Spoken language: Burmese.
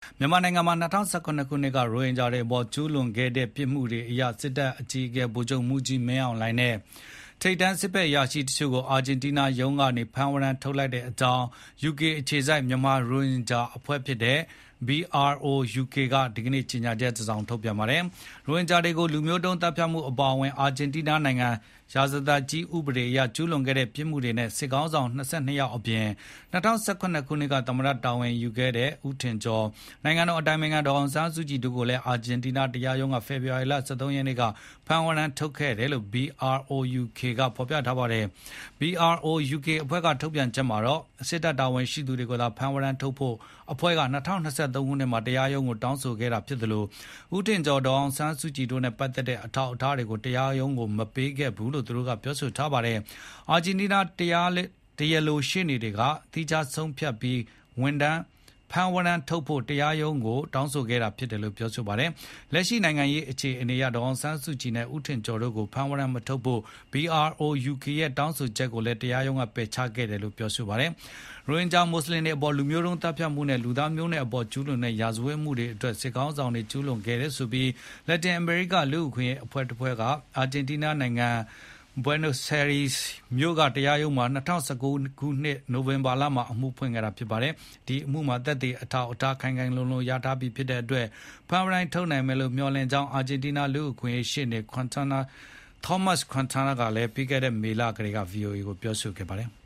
မြန်မာနိုင်ငံမှာ2019ခုနှစ်ကရိုဟင်ဂျာတွေအပေါ်ကျူးလွန်ခဲ့တဲ့ပြစ်မှုတွေအရစစ်တပ်အကြီးအကဲဗိုလ်ချုပ်မှူးကြီးမင်းအောင်လှိုင်နဲ့ထိပ်တန်းစစ်ဘက်အရာရှိတချို့ကိုအာဂျင်တီးနားရုံးကနေဖမ်းဝရမ်းထုတ်လိုက်တဲ့အကြောင်း UK အခြေစိုက်မြန်မာရိုဟင်ဂျာအဖွဲ့ဖြစ်တဲ့ BROUK ကဒီကနေ့ကြေညာချက်ထုတ်ပြန်ပါတယ်။ ရိုဟင်ဂျာတွေကိုလူမျိုးတုံးသတ်ဖြတ်မှုအပါအဝင်အာဂျင်တီးနားနိုင်ငံရာဇသတ်ကြီးဥပဒေအရကျူးလွန်ခဲ့တဲ့ပြစ်မှုတွေနဲ့စစ်ကောင်းဆောင်22ယောက်အပြင်2018ခုနှစ်ကသမ္မတတာဝန်ယူခဲ့တဲ့ဦးထင်ကျော်နိုင်ငံတော်အတိုင်ပင်ခံဒေါ်အောင်ဆန်းစုကြည်တို့ကိုလည်းအာဂျင်တီးနားတရားရုံးကဖေဖော်ဝါရီလ23ရက်နေ့ကဖမ်းဝရမ်းထုတ်ခဲ့တယ်လို့ BROUK ကဖော်ပြထားပါတယ်။ BROUK အဖွဲ့ကထုတ်ပြန်ချက်မှာတော့စစ်တပ်တာဝန်ရှိသူတွေကိုသာဖမ်းဝရမ်းထုတ်ဖို့အဖွဲ့က2023ခုနှစ်မှာတရားရုံးကိုတောင်းဆိုခဲ့တာဖြစ်သလိုဦးထင်ကျော်ဒေါ်အောင်ဆန်းစုကြည်တို့နဲ့ပတ်သက်တဲ့အထောက်အထားတွေကိုတရားရုံးကိုမပေးခဲ့ဘူးလို့သူတို့ကပြောဆိုထားပါတယ်။ အာဂျင်တီးနားတရားလိုရှေ့နေတွေကသီးခြားဆုံးဖြတ်ပြီးဖမ်းဝရမ်းထုတ်ဖို့တရားရုံးကိုတောင်းဆိုခဲ့တာဖြစ်တယ်လို့ပြောဆိုပါတယ်။ လက်ရှိနိုင်ငံရေးအခြေအနေအရဒေါ်အောင်ဆန်းစုကြည်နဲ့ဦးထင်ကျော်တို့ကိုဖမ်းဝရမ်းမထုတ်ဖို့ BROUK ရဲ့တောင်းဆိုချက်ကိုလည်းတရားရုံးကပယ်ချခဲ့တယ်လို့ပြောဆိုပါတယ်။ ရိုဟင်ဂျာမွတ်ဆလင်တွေအပေါ်လူမျိုးတုံးသတ်ဖြတ်မှုနဲ့လူသားမျိုးနွယ်အပေါ်ကျူးလွန်တဲ့ရာဇဝတ်မှုတွေအတွက်စစ်ကောင်းဆောင်တွေကျူးလွန်ခဲ့တယ်ဆိုပြီးလက်တင်အမေရိကလူ့အခွင့်အရေးအဖွဲ့တဖွဲ့ကအာဂျင်တီးနားနိုင်ငံ Buenos Aires မြို့ကတရားရုံးမှာ2019ခုနှစ်နိုဝင်ဘာလမှာအမှုဖွင့်ခဲ့တာဖြစ်ပါတယ်။ ဒီအမှုမှာသက်သေအထောက်အထားခိုင်ခိုင်လုံလုံရထားပြီးဖြစ်တဲ့အတွက်ဖမ်းဝရမ်းထုတ်နိုင်မယ်လို့မျှော်လင့်ကြောင်းအာဂျင်တီးနားလူ့အခွင့်အရေးရှေ့နေThomas Quintana ကလည်းပြီးခဲ့တဲ့မေလကတည်းက VOA ကိုပြောဆိုခဲ့ပါတယ်။